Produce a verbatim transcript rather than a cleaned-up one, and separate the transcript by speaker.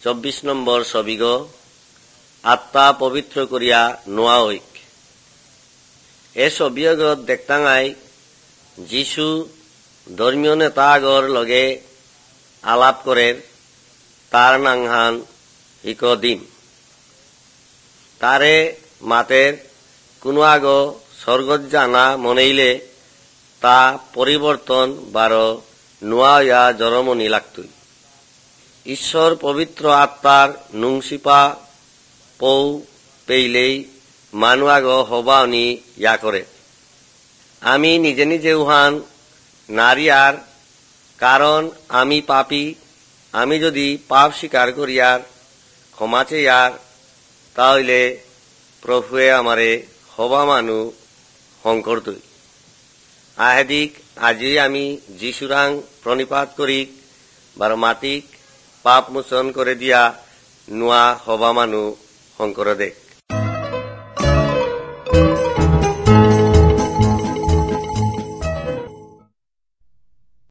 Speaker 1: চব্বিশ নম্বৰ ছবিগ আত্মা পবিত্র করিয়া নোয়া ঐক এ ছবিগত দেখতাঙাই যিশু ধর্মীয় নেতা আগর লগে আলাপ করে তার নাংহান হিক দিম তারে মাতের কোনো আগ স্বর্গত জানা মনেইলে তা পরিবর্তন বারো নোয়া ইয়া জরমনি লাগতই ঈশ্বর পবিত্র আত্মার নুংসিপা পৌ পেইলেই মানুয়াগ হবাওনি ইয়া করে আমি নিজে নিজে উহান নারিয়ার কারণ আমি পাপী আমি যদি পাপ স্বীকার করিয়ার ক্ষমা চেয়ার তাহলে প্রভুয়ে আমারে হবা মানু হংকরতই আহেদিক আজি আমি যিশুরাং প্রণিপাত করিক বার মাতিক পাপ মোচন করে দিয়া নোয়া হবা মানু হংকর দে।